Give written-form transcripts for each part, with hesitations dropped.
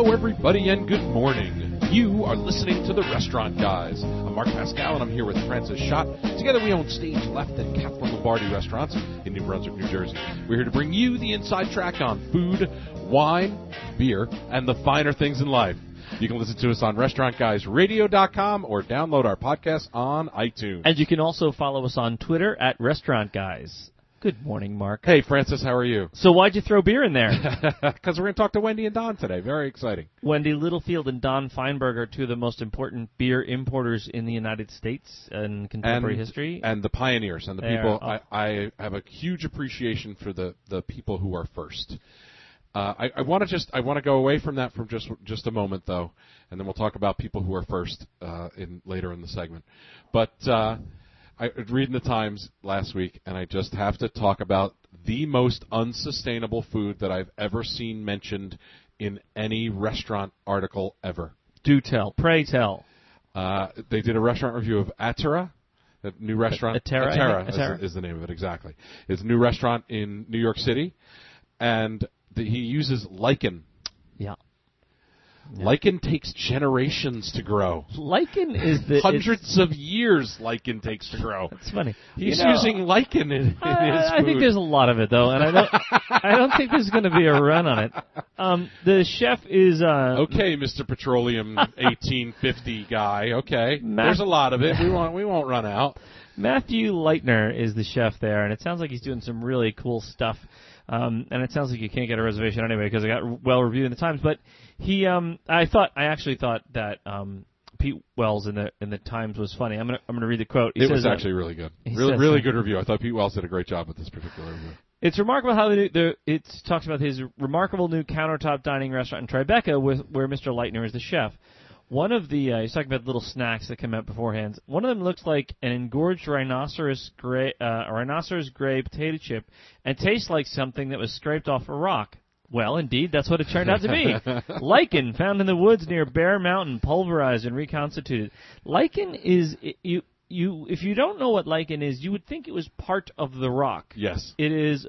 Hello, everybody, and good morning. You are listening to The Restaurant Guys. I'm Mark Pascal, and I'm here with Francis Schott. Together, we own Stage Left and Catherine Lombardi restaurants in New Brunswick, New Jersey. We're here to bring you the inside track on food, wine, beer, and the finer things in life. You can listen to us on RestaurantGuysRadio.com or download our podcast on iTunes. And you can also follow us on Twitter at Restaurant Guys. Good morning, Mark. Hey, Francis, how are you? So why'd you throw beer in there? Because we're going to talk to Wendy and Don today. Very exciting. Wendy Littlefield and Don Feinberg are two of the most important beer importers in the United States in contemporary history. And the pioneers and the people. I have a huge appreciation for the people who are first. I want to go away from that for just a moment, though, and then we'll talk about people who are first later in the segment. But I was reading the Times last week, and I just have to talk about the most unsustainable food that I've ever seen mentioned in any restaurant article ever. Do tell. Pray tell. They did a restaurant review of Atera, the new restaurant. Atera is the name of it, exactly. It's a new restaurant in New York City, and he uses lichen. Yeah. Lichen takes generations to grow. Lichen is the... Hundreds of years lichen takes to grow. That's funny. He's using lichen in his food. I think there's a lot of it, though, and I don't think there's going to be a run on it. The chef is... Okay, Mr. Petroleum 1850 guy, okay. There's a lot of it. We won't run out. Matthew Leitner is the chef there, and it sounds like he's doing some really cool stuff. And it sounds like you can't get a reservation anyway because it got well reviewed in the Times. But I actually thought that Pete Wells in the Times was funny. I'm gonna read the quote. It was actually really good. Really good review. I thought Pete Wells did a great job with this particular review. It's remarkable how it talks about his remarkable new countertop dining restaurant in Tribeca where Mr. Leitner is the chef. One of the he's talking about little snacks that come out beforehand. One of them looks like an engorged rhinoceros gray potato chip, and tastes like something that was scraped off a rock. Well, indeed, that's what it turned out to be. Lichen found in the woods near Bear Mountain, pulverized and reconstituted. Lichen is if you don't know what lichen is, you would think it was part of the rock. Yes, it is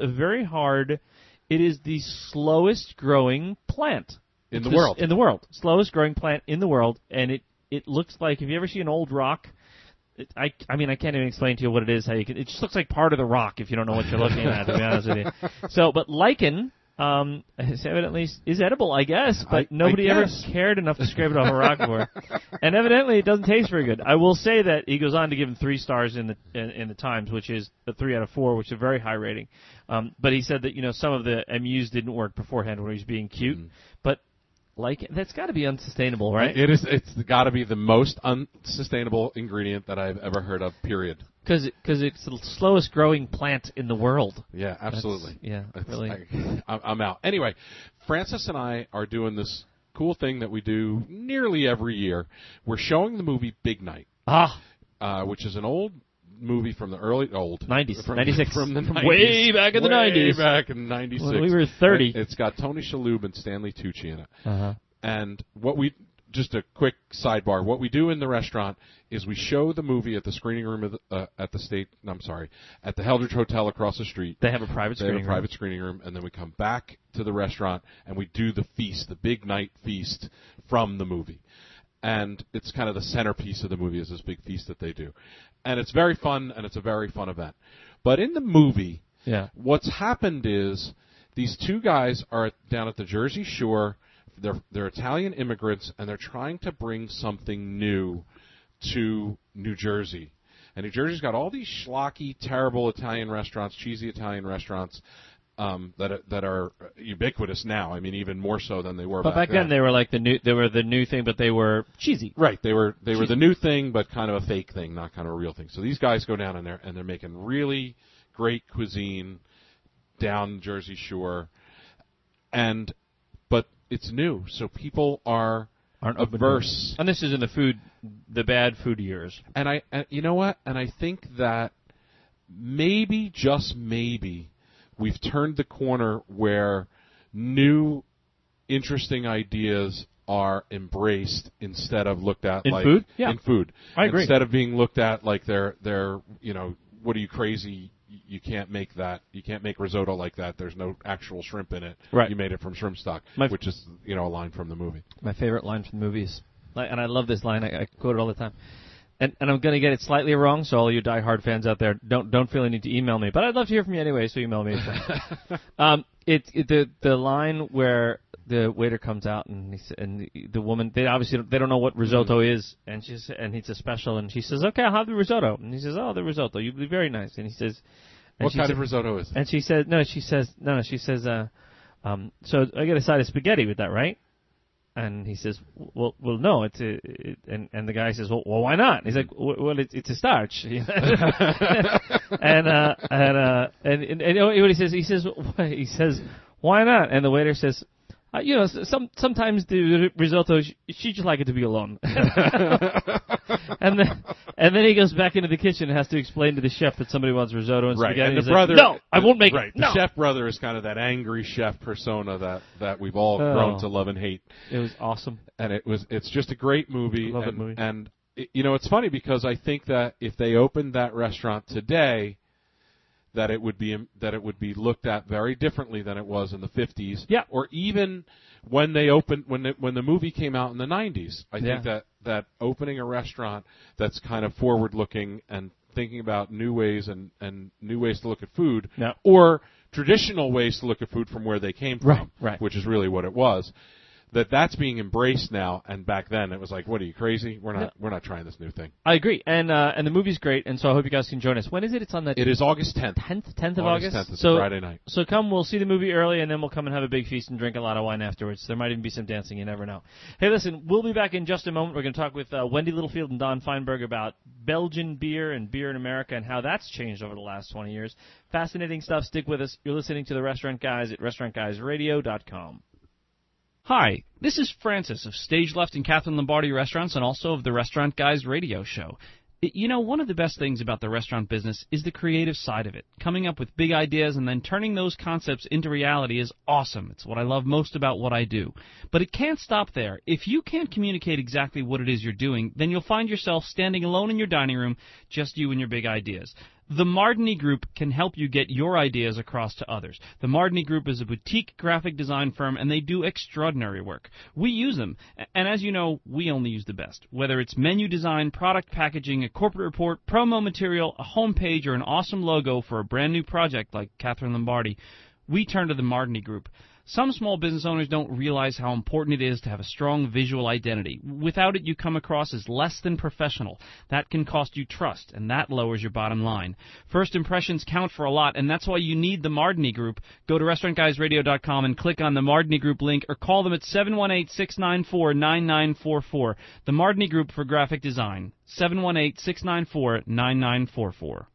It is the slowest growing plant. In the world. Slowest growing plant in the world, and it looks like, have you ever seen an old rock? I can't even explain to you what it is. It just looks like part of the rock if you don't know what you're looking at, to be honest with you. So, but lichen evidently is edible, I guess, but nobody ever cared enough to scrape it off a rock before. And evidently it doesn't taste very good. I will say that he goes on to give him 3 stars in the Times, which is a 3 out of 4, which is a very high rating. But he said that, some of the MUs didn't work beforehand when he was being cute, but that's got to be unsustainable, right? It is. It's got to be the most unsustainable ingredient that I've ever heard of. Period. Because it's the slowest growing plant in the world. Yeah, absolutely. Really. I'm out. Anyway, Francis and I are doing this cool thing that we do nearly every year. We're showing the movie Big Night, which is an old movie from the early 90s, 96, from the 90s, way back in the 90s, back in '96. When we were 30. It's got Tony Shalhoub and Stanley Tucci in it. And just a quick sidebar. What we do in the restaurant is we show the movie at the screening room at the Heldridge Hotel across the street. They have a private screening room, and then we come back to the restaurant and we do the feast, the Big Night feast from the movie. And it's kind of the centerpiece of the movie is this big feast that they do. And it's very fun, and it's a very fun event. But in the movie, what's happened is these 2 guys are down at the Jersey Shore. They're Italian immigrants, and they're trying to bring something new to New Jersey. And New Jersey's got all these schlocky, terrible Italian restaurants, cheesy Italian restaurants, that are ubiquitous now. I mean, even more so than they were back then. But back then they were like the new thing, but they were cheesy. Right. They were the new thing, but kind of a fake thing, not kind of a real thing. So these guys go down in there and they're making really great cuisine down Jersey Shore, but it's new, so people aren't averse. And this is in the bad food years. And you know what? And I think that maybe, just maybe, we've turned the corner where new, interesting ideas are embraced instead of looked at like food? Yeah. In food. I agree. Instead of being looked at like they're what are you, crazy you can't make that. You can't make risotto like that. There's no actual shrimp in it. Right. You made it from shrimp stock, which is a line from the movie. My favorite line from the movie is, and I love this line. I quote it all the time. And I'm going to get it slightly wrong, so all you diehard fans out there, don't feel the need to email me. But I'd love to hear from you anyway, so email me. The line where the waiter comes out and the woman, they don't know what risotto is, and it's a special, and she says, "Okay, I'll have the risotto." And he says, "Oh, the risotto, you'd be very nice." And he says, "What kind of risotto is it?" And she says, "So I get a side of spaghetti with that, right?" And he says, "Well, no, it's and the guy says, well, why not?" And he's like, "Well, it's a starch." and he says, "Why not?" And the waiter says, sometimes the risotto, she just like it to be alone. and then he goes back into the kitchen and has to explain to the chef that somebody wants risotto and spaghetti. And the brother, no, I won't make it. No. The chef brother is kind of that angry chef persona that we've all grown to love and hate. It was awesome. And it's just a great movie. I love that movie. And it's funny because I think that if they opened that restaurant today, that it would be looked at very differently than it was in the 50s. Yeah. Or even when they opened when the movie came out in the 90s. I think that opening a restaurant that's kind of forward looking and thinking about new ways and new ways to look at food, or traditional ways to look at food from where they came from, right. which is really what it was. That's being embraced now, and back then it was like, what are you, crazy? We're not trying this new thing. I agree, and the movie's great, and so I hope you guys can join us. When is it? It's on the... It is August 10th. 10th of August? 10th, it's a Friday night. So come, we'll see the movie early, and then we'll come and have a big feast and drink a lot of wine afterwards. There might even be some dancing, you never know. Hey, listen, we'll be back in just a moment. We're going to talk with Wendy Littlefield and Don Feinberg about Belgian beer and beer in America and how that's changed over the last 20 years. Fascinating stuff. Stick with us. You're listening to The Restaurant Guys at restaurantguysradio.com. Hi, this is Francis of Stage Left and Catherine Lombardi Restaurants and also of the Restaurant Guys radio show. One of the best things about the restaurant business is the creative side of it. Coming up with big ideas and then turning those concepts into reality is awesome. It's what I love most about what I do. But it can't stop there. If you can't communicate exactly what it is you're doing, then you'll find yourself standing alone in your dining room, just you and your big ideas. The Mardini Group can help you get your ideas across to others. The Mardini Group is a boutique graphic design firm, and they do extraordinary work. We use them, and as you know, we only use the best. Whether it's menu design, product packaging, a corporate report, promo material, a homepage, or an awesome logo for a brand new project like Catherine Lombardi, we turn to the Mardini Group. Some small business owners don't realize how important it is to have a strong visual identity. Without it, you come across as less than professional. That can cost you trust, and that lowers your bottom line. First impressions count for a lot, and that's why you need the Mardini Group. Go to restaurantguysradio.com and click on the Mardini Group link, or call them at 718-694-9944. The Mardini Group for graphic design, 718-694-9944.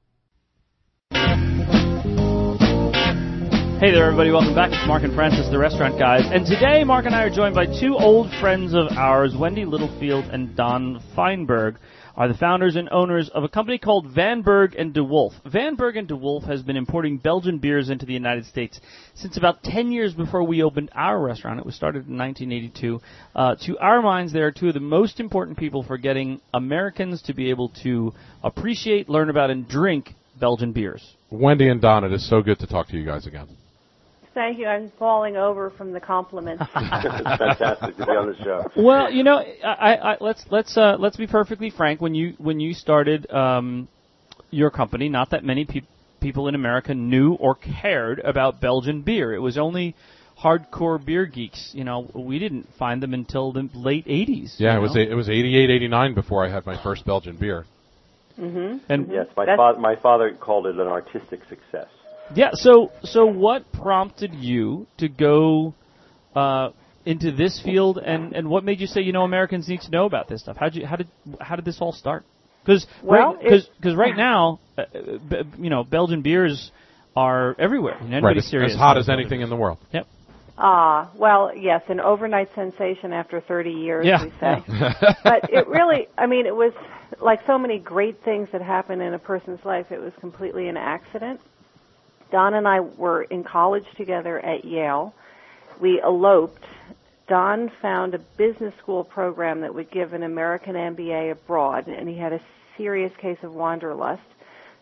Hey there, everybody. Welcome back. It's Mark and Francis, the Restaurant Guys. And today, Mark and I are joined by two old friends of ours, Wendy Littlefield and Don Feinberg, are the founders and owners of a company called Van Berg & De Wolf. Van Berg & De Wolf has been importing Belgian beers into the United States since about 10 years before we opened our restaurant. It was started in 1982. To our minds, they are two of the most important people for getting Americans to be able to appreciate, learn about, and drink Belgian beers. Wendy and Don, it is so good to talk to you guys again. Thank you. I'm falling over from the compliments. It's fantastic to be on the show. Well, let's be perfectly frank. When you started your company, not that many people in America knew or cared about Belgian beer. It was only hardcore beer geeks. We didn't find them until the late 80s. Yeah, it was 88, 89 before I had my first Belgian beer. Mm-hmm. And yes, my father called it an artistic success. Yeah. So what prompted you to go into this field, and what made you say, Americans need to know about this stuff? How did this all start? Because right now, Belgian beers are everywhere. Right, serious as hot as anything in the world. Yep. Well, yes, an overnight sensation after 30 years, we say. But it really, it was like so many great things that happen in a person's life. It was completely an accident. Don and I were in college together at Yale. We eloped. Don found a business school program that would give an American MBA abroad, and he had a serious case of wanderlust.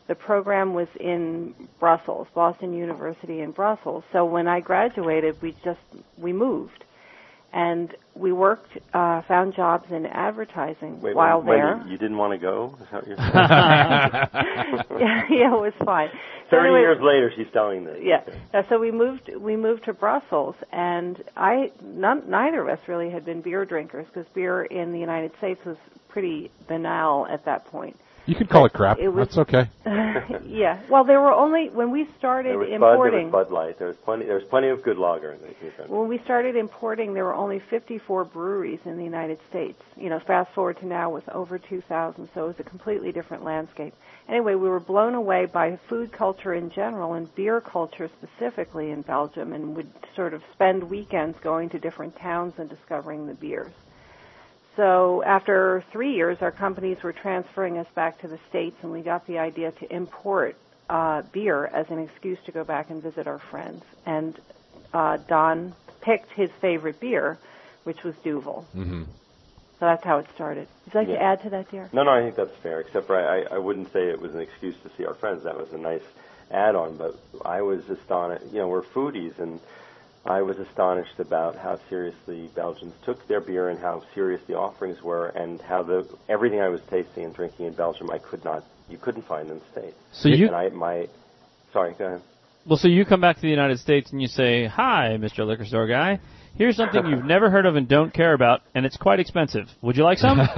the program was in Brussels, Boston University in Brussels. So when I graduated, we moved. And we worked, found jobs in advertising while there. You didn't want to go? Is that what you're saying? Yeah, it was fine. 30 years later, she's telling this. Yeah. So we moved to Brussels, and neither of us really had been beer drinkers, because beer in the United States was pretty banal at that point. You can call it crap. That's okay. Yeah. Well, there were only, when we started importing. There was Bud Light. There was plenty of good lager. When we started importing, there were only 54 breweries in the United States. Fast forward to now with over 2,000, so it was a completely different landscape. Anyway, we were blown away by food culture in general and beer culture specifically in Belgium, and would sort of spend weekends going to different towns and discovering the beers. So after 3 years, our companies were transferring us back to the States, and we got the idea to import beer as an excuse to go back and visit our friends. And Don picked his favorite beer, which was Duvel. Mm-hmm. So that's how it started. Would you like to add to that, dear? No, I think that's fair, except for I wouldn't say it was an excuse to see our friends. That was a nice add-on, but I was astonished. We're foodies, and I was astonished about how seriously Belgians took their beer and how serious the offerings were, and how everything I was tasting and drinking in Belgium you couldn't find in the States. So sorry, go ahead. Well, so you come back to the United States and you say, "Hi, Mr. Liquor Store Guy. Here's something you've never heard of and don't care about, and it's quite expensive. Would you like some?"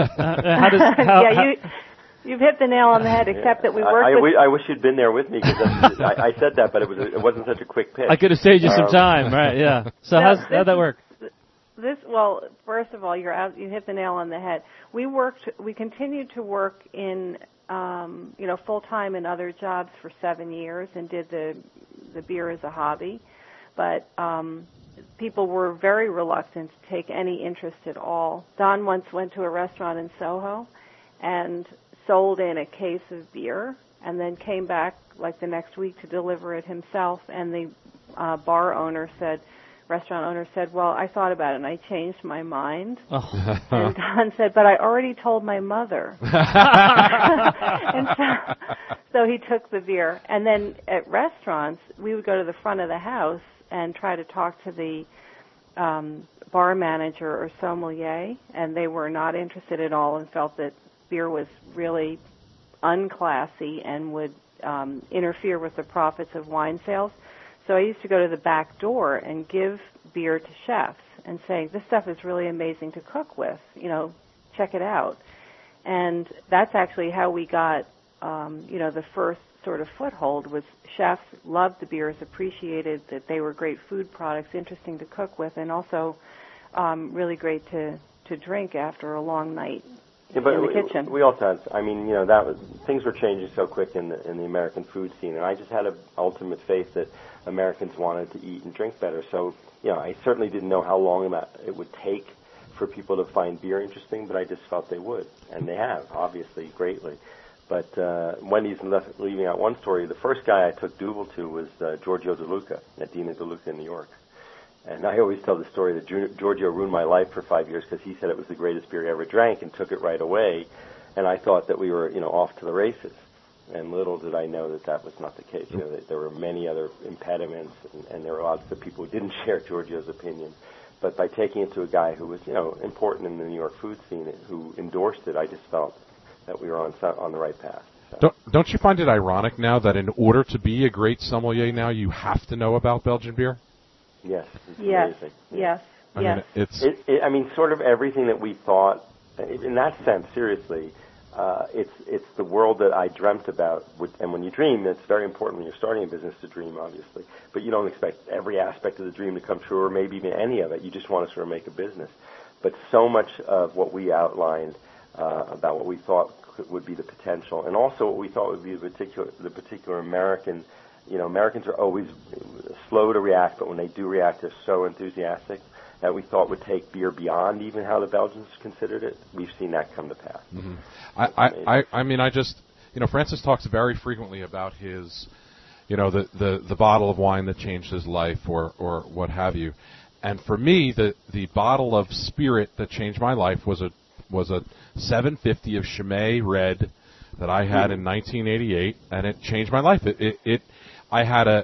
You've hit the nail on the head, except that we worked I wish you'd been there with me, because I said that, but it wasn't such a quick pitch. I could have saved you some time, right? Yeah. So how'd that work? Well, first of all, you hit the nail on the head. We continued to work in, full time in other jobs for 7 years, and did the beer as a hobby, but people were very reluctant to take any interest at all. Don once went to a restaurant in Soho and sold in a case of beer, and then came back like the next week to deliver it himself, and the restaurant owner said, "Well, I thought about it and I changed my mind." Oh. And Don said, "But I already told my mother." And so he took the beer. And then at restaurants, we would go to the front of the house and try to talk to the bar manager or sommelier, and they were not interested at all and felt that beer was really unclassy and would interfere with the profits of wine sales. So I used to go to the back door and give beer to chefs and say, "This stuff is really amazing to cook with, check it out." And that's actually how we got, the first sort of foothold. Was chefs loved the beers, appreciated that they were great food products, interesting to cook with, and also really great to drink after a long night in the kitchen. We also had, things were changing so quick in the American food scene, and I just had an ultimate faith that Americans wanted to eat and drink better. So, I certainly didn't know how long it would take for people to find beer interesting, but I just felt they would, and they have, obviously, greatly. But Wendy's leaving out one story. The first guy I took Duvel to was Giorgio De Luca at Dina De Luca in New York. And I always tell the story that Giorgio ruined my life for 5 years because he said it was the greatest beer he ever drank and took it right away. And I thought that we were, off to the races. And little did I know that was not the case. That there were many other impediments, and there were lots of people who didn't share Giorgio's opinion. But by taking it to a guy who was, important in the New York food scene, who endorsed it, I just felt that we were on the right path. So. Don't you find it ironic now that in order to be a great sommelier now, you have to know about Belgian beer? Yes. It's amazing. Yes. I mean, sort of everything that we thought, in that sense, seriously, it's the world that I dreamt about. And when you dream, it's very important when you're starting a business to dream, obviously. But you don't expect every aspect of the dream to come true, or maybe even any of it. You just want to sort of make a business. But so much of what we outlined about what we thought would be the potential, and also what we thought would be the particular American. Americans are always slow to react, but when they do react, they're so enthusiastic that we thought would take beer beyond even how the Belgians considered it. We've seen that come to pass. Mm-hmm. Francis talks very frequently about his, the bottle of wine that changed his life or what have you. And for me, the bottle of spirit that changed my life was a 750 of Chimay Red that I had in 1988, and it changed my life. I had a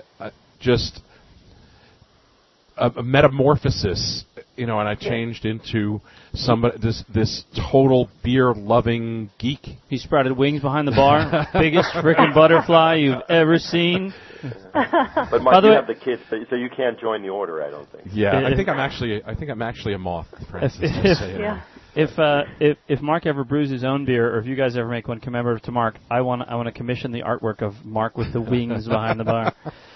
metamorphosis, and I changed into this total beer loving geek. He sprouted wings behind the bar, biggest freaking butterfly you've ever seen. But Mark, you have the kids, so you can't join the order, I don't think. Yeah, I think I'm actually a moth, Francis. If Mark ever brews his own beer, or if you guys ever make one commemorative to Mark, I want to commission the artwork of Mark with the wings behind the bar.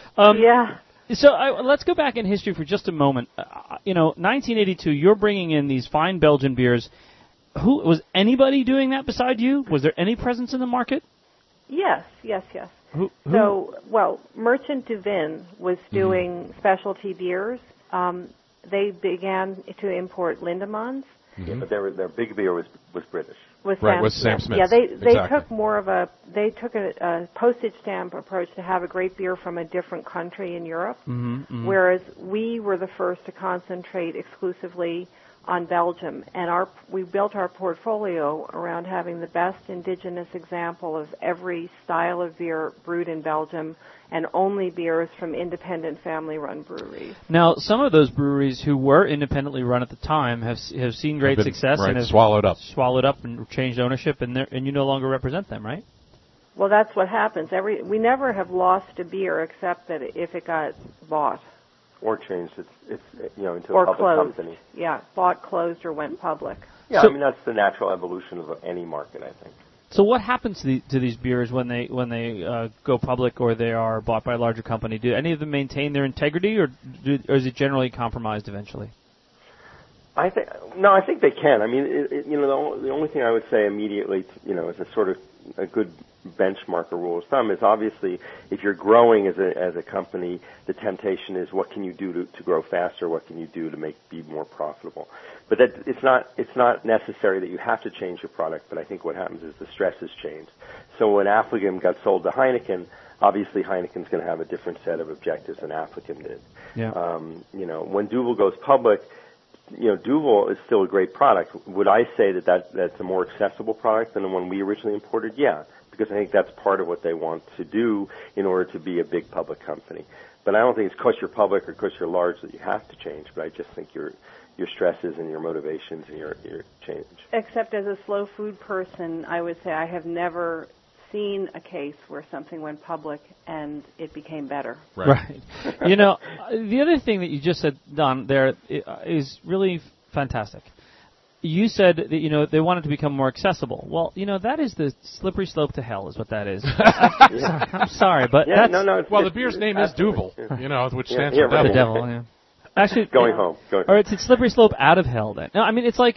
So let's go back in history for just a moment. 1982, you're bringing in these fine Belgian beers. Who was anybody doing that beside you? Was there any presence in the market? Yes. Who? So, Merchant du Vin was doing specialty beers. They began to import Lindemans. Mm-hmm. But their big beer was British. Was Sam Smith. Yeah, they took more of a postage stamp approach to have a great beer from a different country in Europe, whereas we were the first to concentrate exclusively on Belgium, and we built our portfolio around having the best indigenous example of every style of beer brewed in Belgium, and only beers from independent family-run breweries. Now, some of those breweries who were independently run at the time have seen great success and have swallowed up and changed ownership, and you no longer represent them, right? Well, that's what happens. We never have lost a beer except that if it got bought. Or changed its into a public closed. company. Yeah, bought, closed, or went public. Yeah, I mean that's the natural evolution of any market, I think. So what happens to these beers when they go public or they are bought by a larger company? Do any of them maintain their integrity, or is it generally compromised eventually? I think they can. I mean, the only thing I would say immediately, as a sort of a good benchmark or rule of thumb is obviously if you're growing as a company, the temptation is what can you do to grow faster? What can you do to be more profitable? But that it's not necessary that you have to change your product. But I think what happens is the stresses change. So when Affligem got sold to Heineken, obviously Heineken's going to have a different set of objectives than Affligem did. Yeah. When Duvel goes public, Duvel is still a great product. Would I say that's a more accessible product than the one we originally imported? Yeah, because I think that's part of what they want to do in order to be a big public company. But I don't think it's because you're public or because you're large that you have to change. But I just think your stresses and your motivations and your change. Except as a slow food person, I would say I have never seen a case where something went public and it became better. Right. The other thing that you just said, Don, there is really fantastic. You said that, they wanted to become more accessible. Well, that is the slippery slope to hell is what that is. I'm sorry, but that's... Well, the beer's name is Duvel, which stands for devil. The devil, yeah. Actually, going home. Or it's a slippery slope out of hell then. No, I mean, it's like,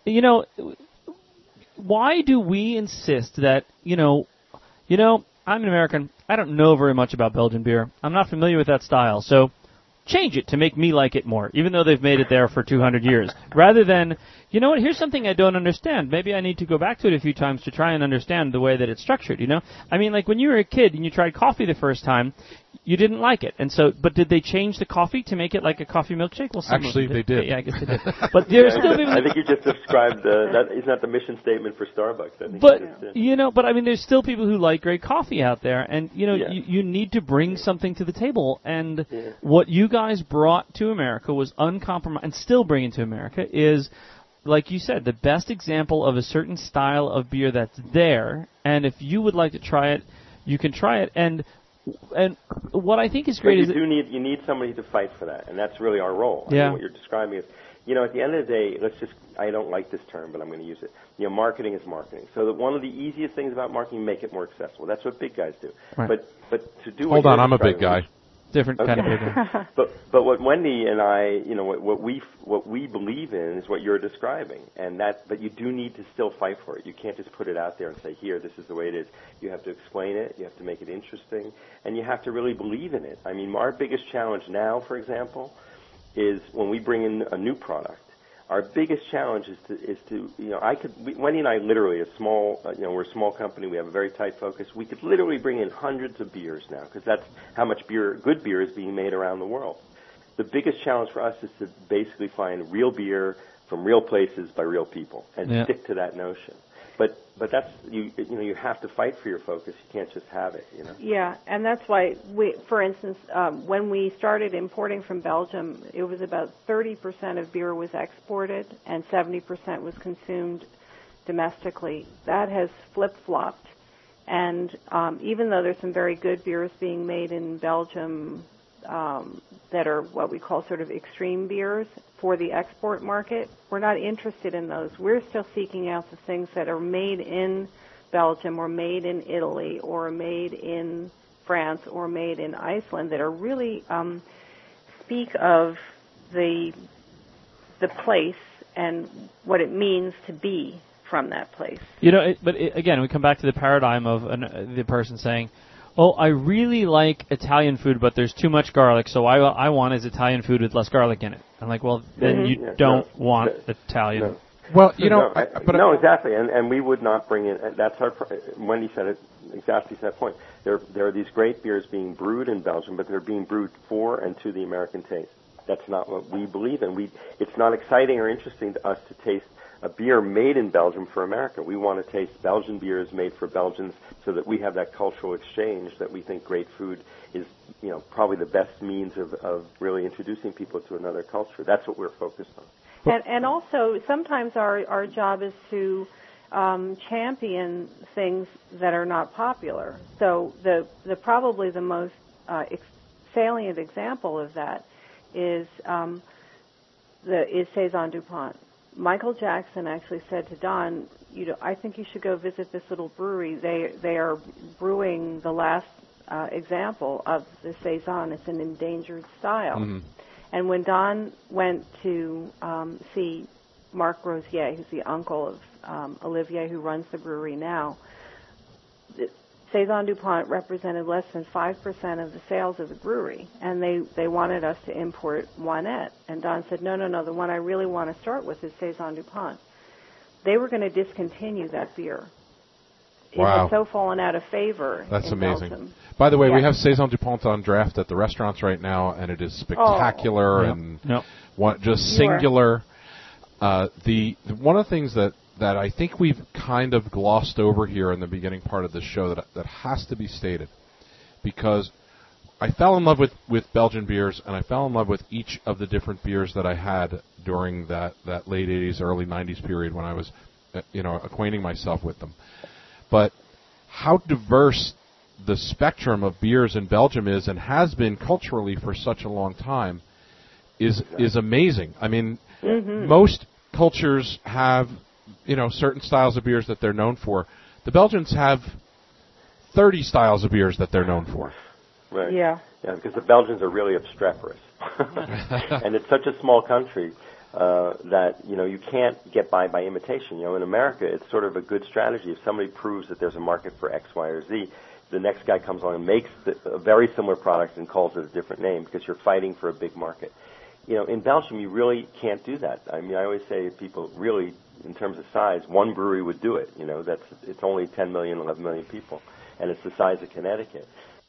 why do we insist that, I'm an American. I don't know very much about Belgian beer. I'm not familiar with that style. So change it to make me like it more, even though they've made it there for 200 years. Rather than, here's something I don't understand. Maybe I need to go back to it a few times to try and understand the way that it's structured, I mean, like when you were a kid and you tried coffee the first time, you didn't like it. And so, but did they change the coffee to make it like a coffee milkshake? Well, actually, they did. Yeah, I guess they did. But there's still people... I think you just described isn't that the mission statement for Starbucks? But I mean, there's still people who like great coffee out there, and you need to bring something to the table. And what you guys brought to America was uncompromised, and still bringing to America is, like you said, the best example of a certain style of beer that's there. And if you would like to try it, you can try it. And what I think is great is you need somebody to fight for that, and that's really our role. Yeah. I mean, what you're describing is, at the end of the day, I don't like this term, but I'm going to use it. Marketing is marketing. So that one of the easiest things about marketing, make it more accessible. That's what big guys do. Right. But to do Hold on, I'm a big guy. Different kind of big guy. But what Wendy and I, what we believe in is what you're describing, but you do need to still fight for it. You can't just put it out there and say, here, this is the way it is. You have to explain it. You have to make it interesting, and you have to really believe in it. I mean, our biggest challenge now, for example, is when we bring in a new product. Our biggest challenge is to Wendy and I literally, we're a small company. We have a very tight focus. We could literally bring in hundreds of beers now because that's how much good beer is being made around the world. The biggest challenge for us is to basically find real beer from real places by real people and stick to that notion. But that's you have to fight for your focus. You can't just have it. Yeah, and that's why for instance, when we started importing from Belgium, it was about 30% of beer was exported and 70% was consumed domestically. That has flip-flopped, and even though there's some very good beers being made in Belgium that are what we call sort of extreme beers for the export market, we're not interested in those. We're still seeking out the things that are made in Belgium or made in Italy or made in France or made in Iceland that are really speak of the place and what it means to be from that place. Again, we come back to the paradigm of the person saying, oh, I really like Italian food, but there's too much garlic, so I want is Italian food with less garlic in it. I'm like, well, then you don't want Italian. No. Well, exactly, and we would not bring in. That's our. Wendy said it exactly to that point. There are these great beers being brewed in Belgium, but they're being brewed for and to the American taste. That's not what we believe in. It's not exciting or interesting to us to taste a beer made in Belgium for America. We want to taste Belgian beers made for Belgians so that we have that cultural exchange that we think great food is, probably the best means of really introducing people to another culture. That's what we're focused on. And also, sometimes our job is to champion things that are not popular. So probably the most salient example of that is Saison DuPont. Michael Jackson actually said to Don, I think you should go visit this little brewery. They are brewing the last example of the Saison. It's an endangered style. Mm-hmm. And when Don went to see Marc Rosier, who's the uncle of Olivier, who runs the brewery now, Saison DuPont represented less than 5% of the sales of the brewery, and they wanted us to import Moinette. And Don said, no, the one I really want to start with is Saison DuPont. They were going to discontinue that beer. Wow. It had so fallen out of favor. That's amazing. Belgium. By the way, we have Saison DuPont on draft at the restaurants right now, and it is spectacular and just singular. One of the things that I think we've kind of glossed over here in the beginning part of the show that has to be stated, because I fell in love with Belgian beers, and I fell in love with each of the different beers that I had during that late 80s, early 90s period when I was, acquainting myself with them. But how diverse the spectrum of beers in Belgium is and has been culturally for such a long time is amazing. I mean, most cultures have certain styles of beers that they're known for. The Belgians have 30 styles of beers that they're known for. Right. Yeah. Yeah, because the Belgians are really obstreperous. And it's such a small country that, you can't get by imitation. In America, it's sort of a good strategy. If somebody proves that there's a market for X, Y, or Z, the next guy comes along and makes a very similar product and calls it a different name because you're fighting for a big market. In Belgium, you really can't do that. I mean, I always say to people, really, in terms of size, one brewery would do it. It's only 10 million, 11 million people, and it's the size of Connecticut.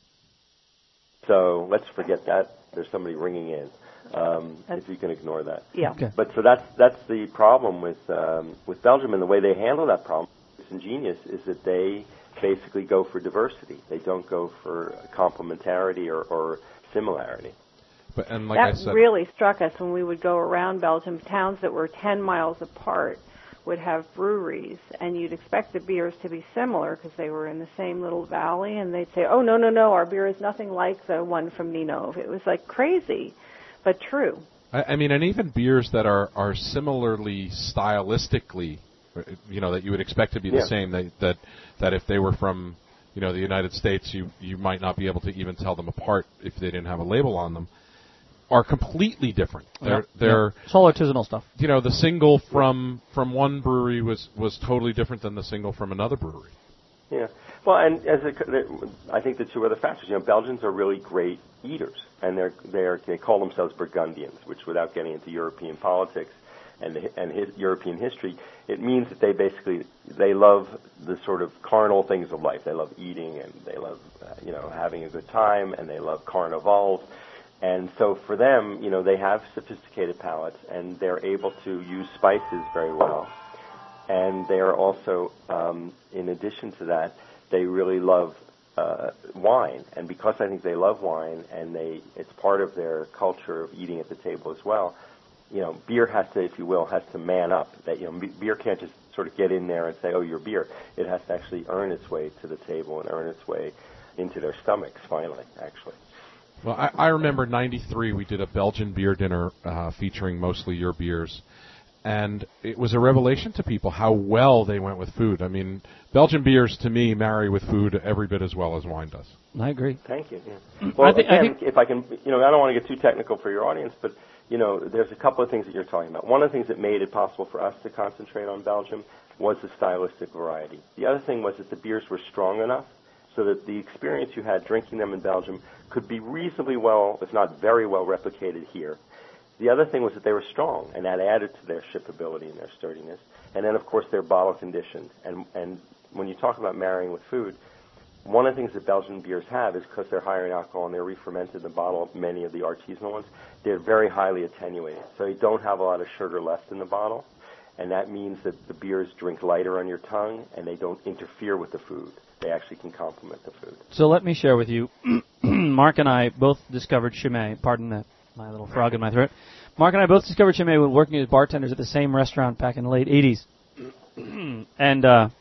So let's forget that. There's somebody ringing in. If you can ignore that. Yeah. Okay. But so that's the problem with Belgium, and the way they handle that problem, it's ingenious, is that they basically go for diversity. They don't go for complementarity or similarity. But, and like I said, really struck us when we would go around Belgium. Towns that were 10 miles apart would have breweries, and you'd expect the beers to be similar because they were in the same little valley, and they'd say, oh, no, our beer is nothing like the one from Ninove. It was like crazy, but true. I mean, and even beers that are similarly stylistically, that you would expect to be the same, that if they were from, the United States, you might not be able to even tell them apart if they didn't have a label on them, are completely different. They're It's all artisanal stuff. The single from one brewery was totally different than the single from another brewery. Yeah. Well, and I think the two other factors. Belgians are really great eaters, and they call themselves Burgundians, which, without getting into European politics and European history, it means that they love the sort of carnal things of life. They love eating, and they love having a good time, and they love carnivals. And so for them, they have sophisticated palates, and they're able to use spices very well. and they are also, in addition to that, they really love wine. And because I think they love wine, and it's part of their culture of eating at the table as well, beer has to, if you will, has to man up. That beer can't just sort of get in there and say, "Oh, you're beer." It has to actually earn its way to the table and earn its way into their stomachs. Finally, actually. Well, I remember '93 we did a Belgian beer dinner featuring mostly your beers, and it was a revelation to people how well they went with food. I mean, Belgian beers to me marry with food every bit as well as wine does. I agree. Thank you. Yeah. Well, I think if I can, I don't want to get too technical for your audience, but there's a couple of things that you're talking about. One of the things that made it possible for us to concentrate on Belgium was the stylistic variety. The other thing was that the beers were strong enough so that the experience you had drinking them in Belgium could be reasonably well, if not very well, replicated here. The other thing was that they were strong, and that added to their shippability and their sturdiness. And then, of course, they're bottle conditioned. And when you talk about marrying with food, one of the things that Belgian beers have is because they're higher in alcohol and they're re-fermented in the bottle, many of the artisanal ones, they're very highly attenuated. So you don't have a lot of sugar left in the bottle, and that means that the beers drink lighter on your tongue, and they don't interfere with the food. They actually can complement the food. So let me share with you, Mark and I both discovered Chimay. Pardon my little frog in my throat. Mark and I both discovered Chimay when working as bartenders at the same restaurant back in the late 80s. And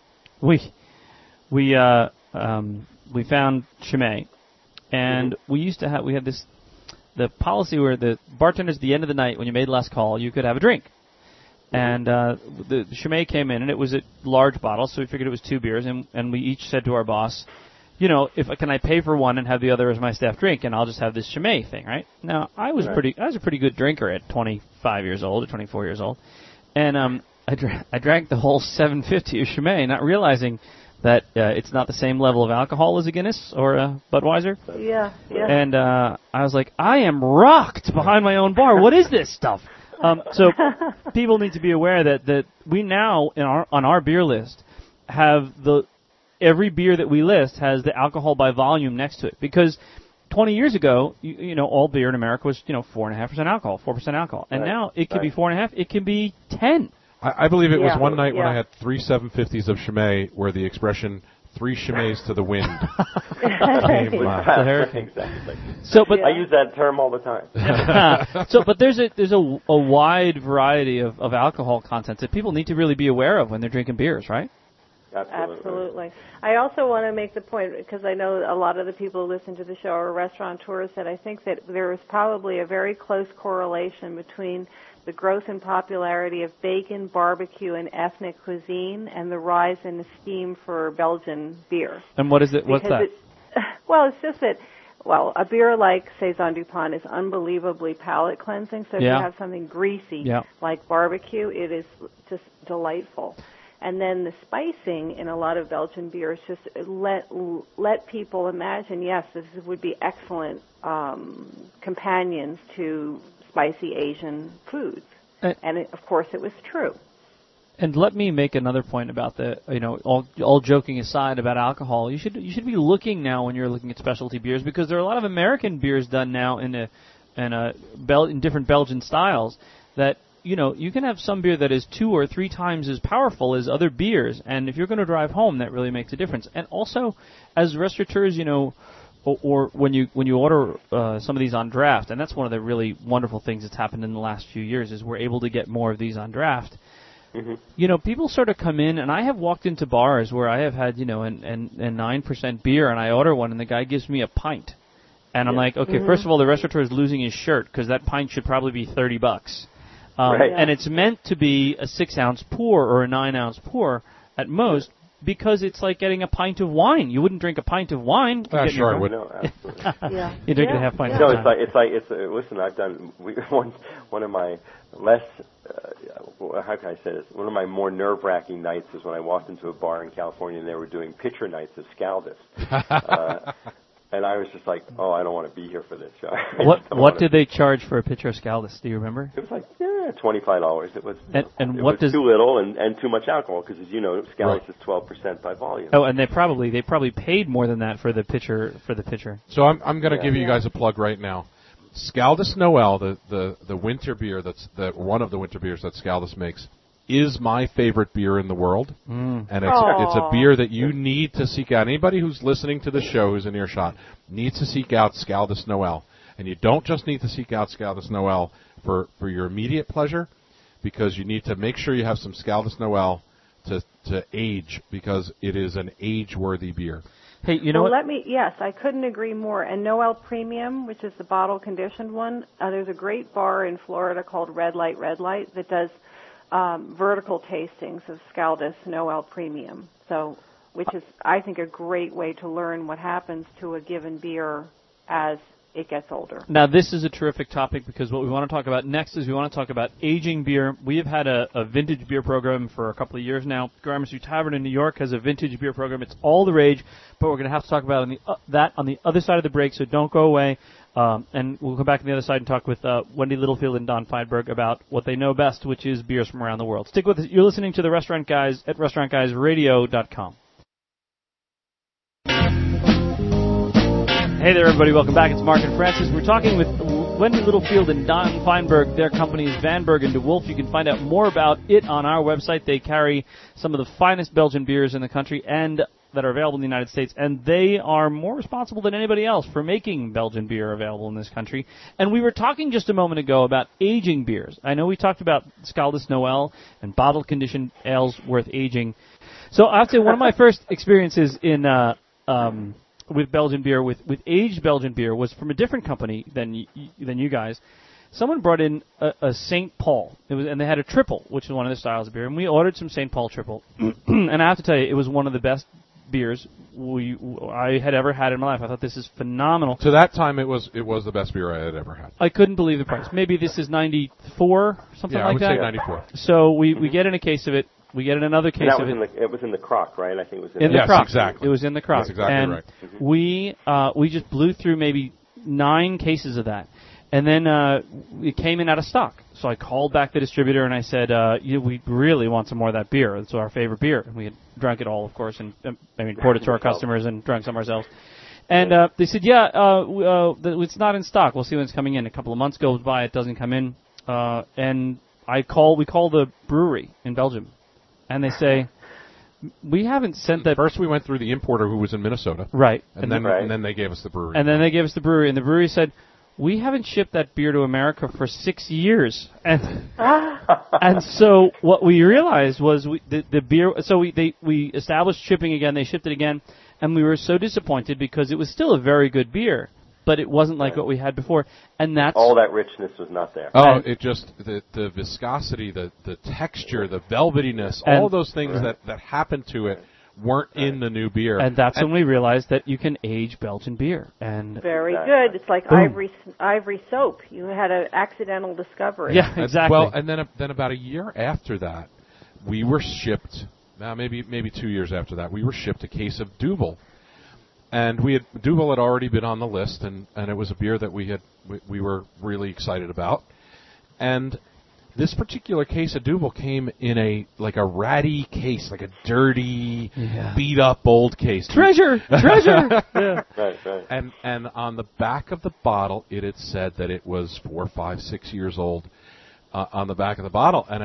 we found Chimay, and we had the policy where the bartenders at the end of the night, when you made last call, you could have a drink. And the Chimay came in, and it was a large bottle, so we figured it was 2 beers, and we each said to our boss, can I pay for one and have the other as my staff drink, and I'll just have this Chimay thing, right? Now, I was a pretty good drinker at 25 years old or 24 years old, and I drank the whole 750 of Chimay, not realizing that it's not the same level of alcohol as a Guinness or a Budweiser. Yeah. And I was like, I am rocked behind my own bar. What is this stuff? So people need to be aware that we now on our beer list have every beer that we list has the alcohol by volume next to it, because 20 years ago, all beer in America was 4.5% alcohol, 4% alcohol, and now it can be 4.5%, it can be 10%. I believe it was one night when I had 3 750s of Chimay, where the expression "3 Chimays to the wind" came. Exactly. But I use that term all the time. But there's a wide variety of alcohol content that people need to really be aware of when they're drinking beers, right? Absolutely. I also want to make the point, because I know a lot of the people who listen to the show are restaurateurs, that I think that there is probably a very close correlation between the growth in popularity of bacon, barbecue, and ethnic cuisine, and the rise in esteem for Belgian beer. And what is it? What's that? It's just that, a beer like Saison Dupont is unbelievably palate cleansing. So if you have something greasy like barbecue, it is just delightful. And then the spicing in a lot of Belgian beers just let people imagine, yes, this would be excellent companions to spicy Asian foods. And of course, it was true. And let me make another point about all joking aside about alcohol. You should be looking now when you're looking at specialty beers, because there are a lot of American beers done now in different Belgian styles that. You can have some beer that is 2 or 3 times as powerful as other beers, and if you're going to drive home, that really makes a difference. And also, as restaurateurs, or when you order some of these on draft, and that's one of the really wonderful things that's happened in the last few years, is we're able to get more of these on draft. Mm-hmm. People sort of come in, and I have walked into bars where I have had, a 9% beer, and I order one, and the guy gives me a pint. And I'm like, okay, first of all, the restaurateur is losing his shirt, because that pint should probably be $30. And it's meant to be a 6-ounce pour or a 9-ounce pour at most, because it's like getting a pint of wine. You wouldn't drink a pint of wine. Sure, I would. No, absolutely. You drink a half pint. No, listen, I've done one of my less. How can I say this? One of my more nerve-wracking nights was when I walked into a bar in California and they were doing pitcher nights of Scaldus. And I was just like, I don't want to be here for this. What did they charge for a pitcher of Scaldus? Do you remember? It was like $25. It was and what does too little and too much alcohol, because as you know, Scaldus is 12% by volume. Oh, and they probably paid more than that for the pitcher. So I'm going to give you guys a plug right now. Scaldus Noel, the winter beer one of the winter beers that Scaldus makes, is my favorite beer in the world, and it's a beer that you need to seek out. Anybody who's listening to the show, who's in earshot, needs to seek out Scaldus Noel. And you don't just need to seek out Scaldus Noel for your immediate pleasure, because you need to make sure you have some Scaldus Noel to age, because it is an age-worthy beer. Hey, you know what? Yes, I couldn't agree more. And Noel Premium, which is the bottle-conditioned one, there's a great bar in Florida called Red Light that does vertical tastings of Scaldus Noel Premium, which is, I think, a great way to learn what happens to a given beer as it gets older. Now, this is a terrific topic, because what we want to talk about next is we want to talk about aging beer. We have had a vintage beer program for a couple of years now. Gramercy Tavern in New York has a vintage beer program. It's all the rage, but we're going to have to talk about that on the other side of the break, so don't go away. And we'll come back on the other side and talk with Wendy Littlefield and Don Feinberg about what they know best, which is beers from around the world. Stick with us. You're listening to The Restaurant Guys at restaurantguysradio.com. Hey there, everybody. Welcome back. It's Mark and Francis. We're talking with Wendy Littlefield and Don Feinberg. Their company is Van Bergen de Wolf. You can find out more about it on our website. They carry some of the finest Belgian beers in the country and that are available in the United States, and they are more responsible than anybody else for making Belgian beer available in this country. And we were talking just a moment ago about aging beers. I know we talked about Scaldus Noel and bottle-conditioned ales worth aging. So I have to say, one of my first experiences in with Belgian beer, with aged Belgian beer, was from a different company than you guys. Someone brought in a St. Paul, and they had a triple, which is one of the styles of beer, and we ordered some St. Paul triple. And I have to tell you, it was one of the best beers I had ever had in my life. I thought, this is phenomenal. To that time, it was the best beer I had ever had. I couldn't believe the price. Maybe this is 94, something like that. Yeah, I would say 94. So we get in a case of it. We get in another case of it. It was in the crock, right? I think it was in the crock. Exactly. It was in the crock. That's exactly and right. We just blew through maybe 9 cases of that. And then it came in out of stock. So I called back the distributor and I said, we really want some more of that beer. It's our favorite beer. And we had drunk it all, of course, and poured it to our customers and drunk some ourselves. And they said, it's not in stock. We'll see when it's coming in. A couple of months goes by, it doesn't come in. And we call the brewery in Belgium. And they say, we haven't sent that. First we went through the importer who was in Minnesota. Right. And then they gave us the brewery. And then they gave us the brewery. And the brewery said, we haven't shipped that beer to America for 6 years. And so what we realized was the beer, so we established shipping again, they shipped it again, and we were so disappointed because it was still a very good beer, but it wasn't like what we had before. And that's all that richness was not there. Oh, it just, the viscosity, the texture, the velvetiness, all those things that happened to it weren't in the new beer. And that's when we realized that you can age Belgian beer. And very good. It's like ivory soap. You had an accidental discovery. Yeah, exactly. Well, and then about a year after that, we were shipped, maybe 2 years after that, we were shipped a case of Duvel. And Duvel had already been on the list, and it was a beer that we were really excited about. And this particular case of Duvel came in a ratty case, like a dirty, beat up old case. Treasure. Yeah. Right. And on the back of the bottle, it had said that it was 4, 5, 6 years old. On the back of the bottle, and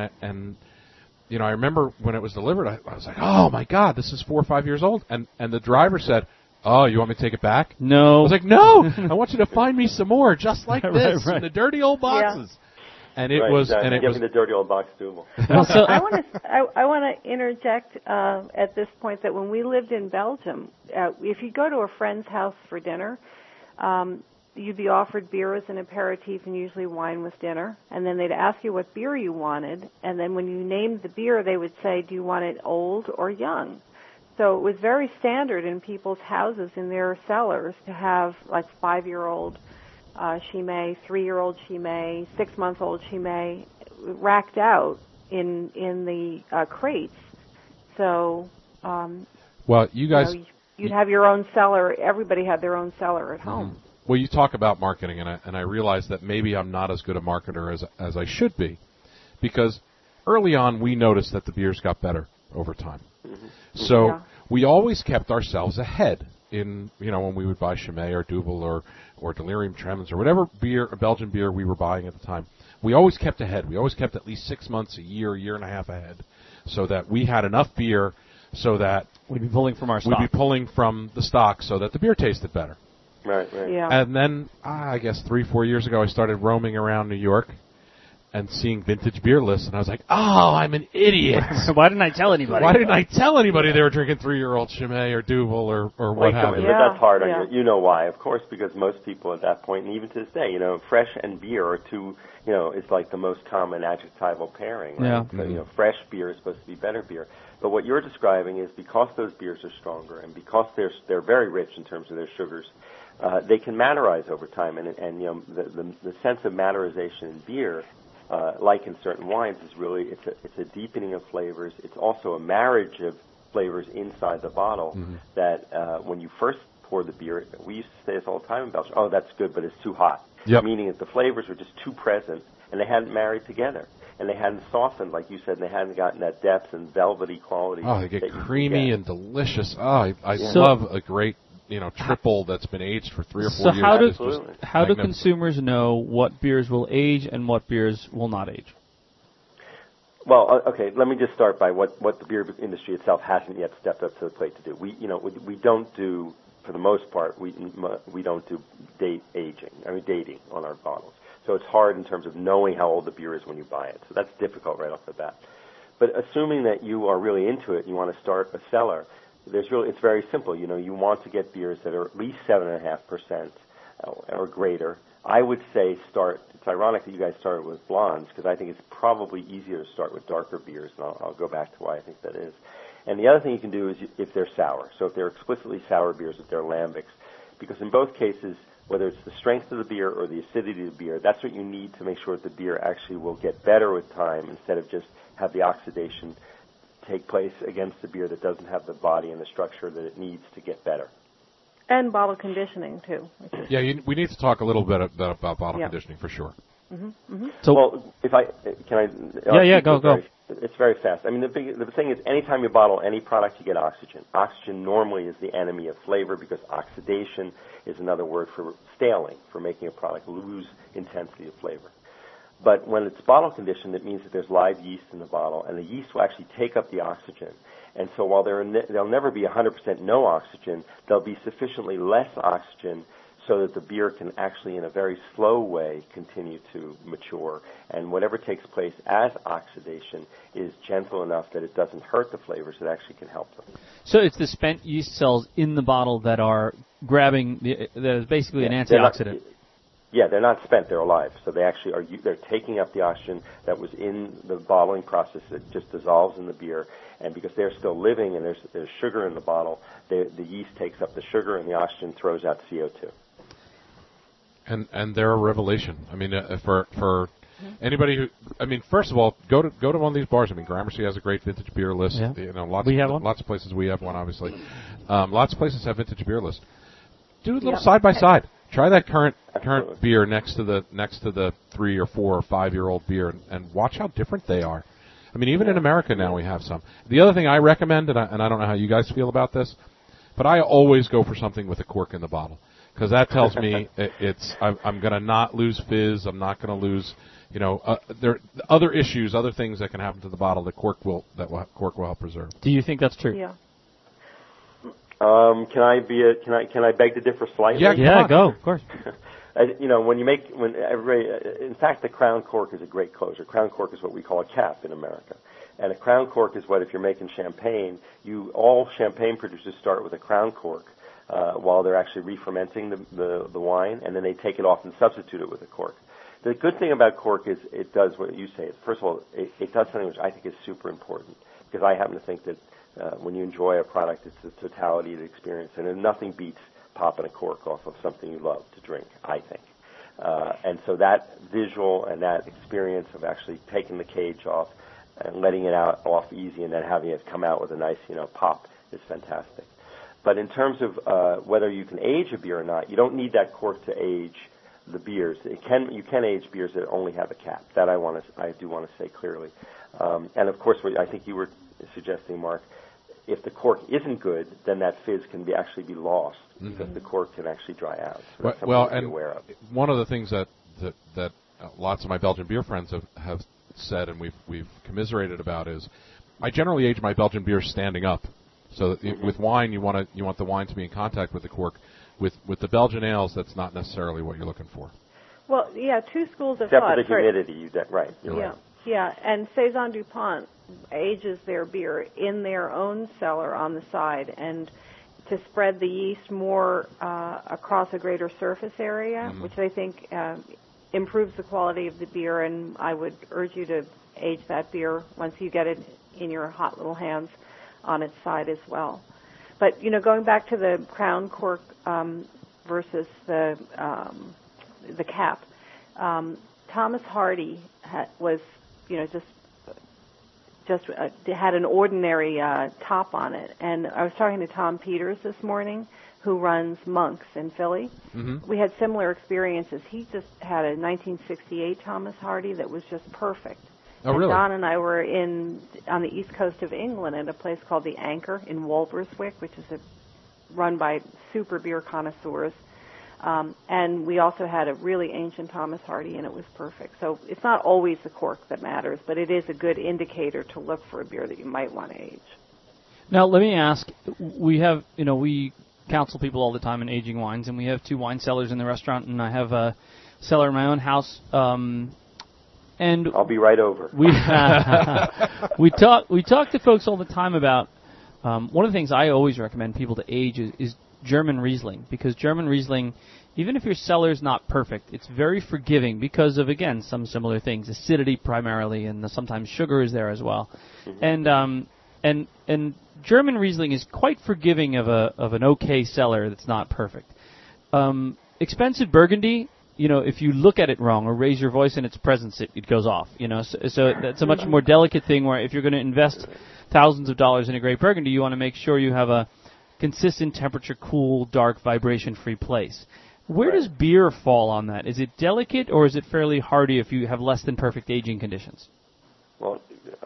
I remember when it was delivered, I was like, oh my God, this is 4 or 5 years old. And the driver said, oh, you want me to take it back? No. I was like, no, I want you to find me some more just like this in the dirty old boxes. Yeah. And it was, and it was the dirty old box Duvel. So I want to interject at this point that when we lived in Belgium, if you go to a friend's house for dinner, you'd be offered beer as an aperitif and usually wine with dinner, and then they'd ask you what beer you wanted, and then when you named the beer, they would say, do you want it old or young? So it was very standard in people's houses, in their cellars, to have like 5-year-old Chimay, 3-year-old Chimay, 6-month-old Chimay racked out in the crates. So, well, you guys, you'd have your own cellar. Everybody had their own cellar at home. Well, you talk about marketing, and I realize that maybe I'm not as good a marketer as I should be, because early on we noticed that the beers got better over time. Mm-hmm. So we always kept ourselves ahead in, when we would buy Chimay or Duvel or Delirium Tremens or whatever beer, Belgian beer we were buying at the time, we always kept ahead. We always kept at least 6 months, a year and a half ahead, so that we had enough beer so that we'd be pulling from our stock. We'd be pulling from the stock so that the beer tasted better. Right. Yeah. And then, I guess 3-4 years ago, I started roaming around New York and seeing vintage beer lists, and I was like, oh, I'm an idiot. Why didn't I tell anybody? Why didn't I tell anybody they were drinking 3-year-old Chimay or Duvel or what have you? But that's hard on you. You know why, of course, because most people at that point, and even to this day, fresh and beer are two, it's like the most common adjectival pairing, right? Yeah. So, fresh beer is supposed to be better beer. But what you're describing is because those beers are stronger and because they're very rich in terms of their sugars, they can matterize over time, and the sense of matterization in beer, like in certain wines, is really it's a deepening of flavors. It's also a marriage of flavors inside the bottle that when you first pour the beer, we used to say this all the time in Belgium. Oh, that's good, but it's too hot. Yep. Meaning that the flavors were just too present and they hadn't married together. And they hadn't softened, like you said, and they hadn't gotten that depth and velvety quality. Oh, they get creamy and delicious. Oh, I love a great triple that's been aged for 3 or 4 years. So how do consumers know what beers will age and what beers will not age? Well, okay, let me just start by what the beer industry itself hasn't yet stepped up to the plate to do. We don't do, for the most part, we don't do dating on our bottles. So it's hard in terms of knowing how old the beer is when you buy it. So that's difficult right off the bat. But assuming that you are really into it and you want to start a cellar, it's very simple. You want to get beers that are at least 7.5% or greater. I would say it's ironic that you guys started with blondes because I think it's probably easier to start with darker beers, and I'll go back to why I think that is. And the other thing you can do is if they're sour. So if they're explicitly sour beers, if they're lambics, because in both cases, whether it's the strength of the beer or the acidity of the beer, that's what you need to make sure that the beer actually will get better with time instead of just have the oxidation take place against the beer that doesn't have the body and the structure that it needs to get better. And bottle conditioning, too. Yeah, we need to talk a little bit about bottle conditioning for sure. So, well, can I? Yeah, go. It's very fast. I mean, the thing is, anytime you bottle any product, you get oxygen. Oxygen normally is the enemy of flavor because oxidation is another word for staling, for making a product lose intensity of flavor. But when it's bottle conditioned, it means that there's live yeast in the bottle, and the yeast will actually take up the oxygen. And so while there'll never be 100% no oxygen, there'll be sufficiently less oxygen so that the beer can actually, in a very slow way, continue to mature. And whatever takes place as oxidation is gentle enough that it doesn't hurt the flavors, it actually can help them. So it's the spent yeast cells in the bottle that are grabbing, that is basically an antioxidant. They're not spent, they're alive. So they actually they're taking up the oxygen that was in the bottling process that just dissolves in the beer. And because they're still living and there's sugar in the bottle, the yeast takes up the sugar and the oxygen throws out CO2. And they're a revelation. I mean, for anybody who, I mean, first of all, go to one of these bars. I mean, Gramercy has a great vintage beer list. Yeah. Lots of places we have one, obviously. Lots of places have vintage beer lists. Do a little side by side. Try that current beer next to the 3 or 4 or 5 year old beer and watch how different they are. I mean, even in America now we have some. The other thing I recommend, and I don't know how you guys feel about this, but I always go for something with a cork in the bottle because that tells me I'm going to not lose fizz. I'm not going to lose, there are other issues, other things that can happen to the bottle that cork will help preserve. Do you think that's true? Yeah. Can I beg to differ slightly? Yeah, go, of course. In fact, the crown cork is a great closer. Crown cork is what we call a cap in America. And a crown cork is what, if you're making champagne, all champagne producers start with a crown cork while they're actually re-fermenting the wine, and then they take it off and substitute it with a cork. The good thing about cork is it does what you say. First of all, it does something which I think is super important, because I happen to think that when you enjoy a product, it's the totality of the experience, and nothing beats popping a cork off of something you love to drink, I think. And so that visual and that experience of actually taking the cage off and letting it off easy and then having it come out with a nice, pop is fantastic. But in terms of whether you can age a beer or not, you don't need that cork to age the beers. You can age beers that only have a cap. That I do want to say clearly. And of course, I think you were suggesting, Mark, if the cork isn't good, then that fizz can actually be lost because the cork can actually dry out. So that's something to be aware of. One of the things that lots of my Belgian beer friends have said, and we've commiserated about, is I generally age my Belgian beer standing up. So that with wine, you want the wine to be in contact with the cork. With the Belgian ales, that's not necessarily what you're looking for. Well, yeah, two schools of Except thought. for the humidity, right? You're right. Yeah, and Saison DuPont ages their beer in their own cellar on the side, and to spread the yeast more across a greater surface area, which I think improves the quality of the beer, and I would urge you to age that beer once you get it in your hot little hands on its side as well. But, going back to the crown cork versus the cap, Thomas Hardy was, just had an ordinary top on it. And I was talking to Tom Peters this morning, who runs Monk's in Philly. Mm-hmm. We had similar experiences. He just had a 1968 Thomas Hardy that was just perfect. Oh, really? Don and I were on the east coast of England at a place called the Anchor in Walberswick, which is run by super beer connoisseurs. And we also had a really ancient Thomas Hardy, and it was perfect. So it's not always the cork that matters, but it is a good indicator to look for a beer that you might want to age. Now, let me ask, we have, we counsel people all the time in aging wines, and we have 2 wine cellars in the restaurant, and I have a cellar in my own house. And I'll be right over. We talk to folks all the time about one of the things I always recommend people to age is German Riesling, because German Riesling, even if your cellar is not perfect, it's very forgiving because of, again, some similar things, acidity primarily, and sometimes sugar is there as well. Mm-hmm. And German Riesling is quite forgiving of an okay cellar that's not perfect. Expensive Burgundy, if you look at it wrong or raise your voice in its presence, it goes off. So that's a much more delicate thing where if you're going to invest thousands of dollars in a great Burgundy, you want to make sure you have a consistent temperature, cool, dark, vibration-free place. Where does beer fall on that? Is it delicate or is it fairly hardy if you have less than perfect aging conditions? Well,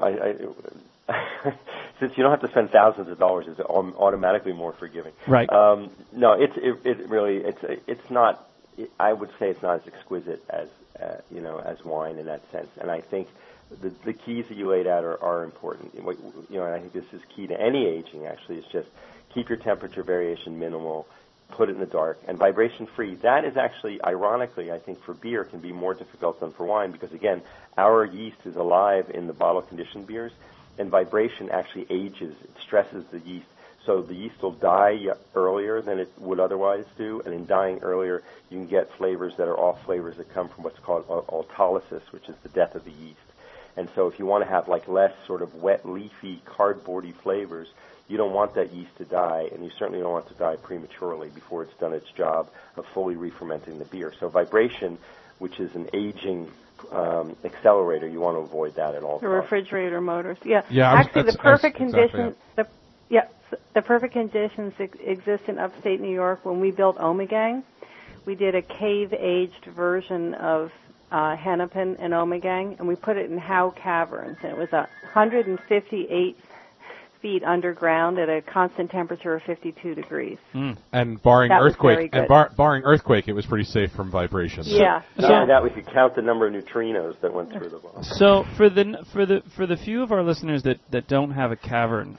since you don't have to spend thousands of dollars, it's automatically more forgiving. Right. No, it's not. I would say it's not as exquisite as wine in that sense. And I think the keys that you laid out are important. And I think this is key to any aging. Actually, is just keep your temperature variation minimal, put it in the dark, and vibration free. That is actually, ironically, I think for beer can be more difficult than for wine because again, our yeast is alive in the bottle conditioned beers, and vibration actually ages, it stresses the yeast. So the yeast will die earlier than it would otherwise do, and in dying earlier, you can get flavors that are off flavors that come from what's called autolysis, which is the death of the yeast. And so if you want to have less sort of wet, leafy, cardboardy flavors, you don't want that yeast to die, and you certainly don't want it to die prematurely before it's done its job of fully re-fermenting the beer. So vibration, which is an aging accelerator, you want to avoid that at all times. The refrigerator motors, yeah. Actually, the perfect conditions. The perfect conditions exist in upstate New York. When we built Ommegang, we did a cave-aged version of Hennepin and Ommegang, and we put it in Howe Caverns, and it was 158 feet underground at a constant temperature of 52 degrees. And barring earthquake, it was pretty safe from vibrations. Yeah. That we could count the number of neutrinos that went through the ball. So for the few of our listeners that don't have a cavern,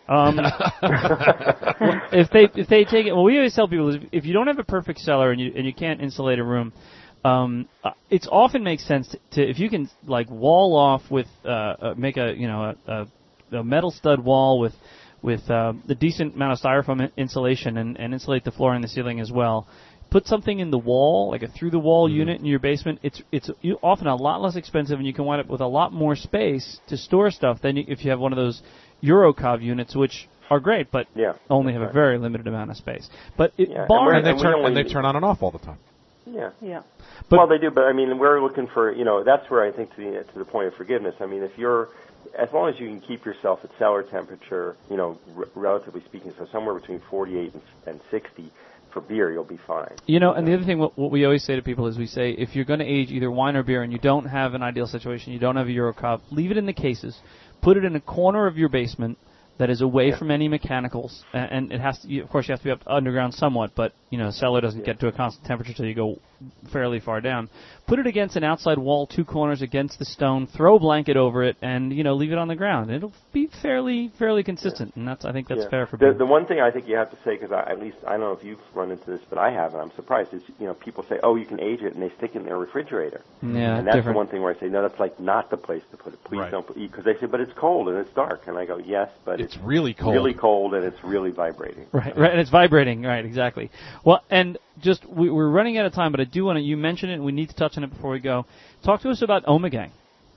if they take it, we always tell people if you don't have a perfect cellar and you can't insulate a room, it often makes sense to if you can wall off with make a metal stud wall with the decent amount of styrofoam insulation and insulate the floor and the ceiling as well. Put something in the wall, like a through-the-wall unit in your basement. It's often a lot less expensive, and you can wind up with a lot more space to store stuff than if you have one of those Eurocov units, which are great, but only have a very limited amount of space. But they turn on and off all the time. Yeah. Yeah. Well, they do, but I mean, we're looking for that's where I think to the point of forgiveness. I mean, as long as you can keep yourself at cellar temperature, relatively speaking, so somewhere between 48 and 60 for beer, you'll be fine. And the other thing, what we always say to people is we say, if you're going to age either wine or beer and you don't have an ideal situation, you don't have a Eurocov, leave it in the cases, put it in a corner of your basement that is away from any mechanicals, and it has to. Of course, you have to be up underground somewhat, but a cellar doesn't get to a constant temperature until you go fairly far down. Put it against an outside wall, 2 corners against the stone. Throw a blanket over it, and leave it on the ground. It'll be fairly consistent, and I think that's fair for people. The one thing I think you have to say, because at least I don't know if you've run into this, but I have, and I'm surprised. Is people say, "Oh, you can age it," and they stick it in their refrigerator. Yeah, and that's different. the one thing where I say, "No, that's not the place to put it. Please don't put it," because they say, "But it's cold and it's dark," and I go, "Yes, but it's really cold. Really cold, and it's really vibrating." Right, and it's vibrating. Right, exactly. Well, and just we're running out of time, but I do want to. You mentioned it, and we need to touch on it before we go. Talk to us about Ommegang.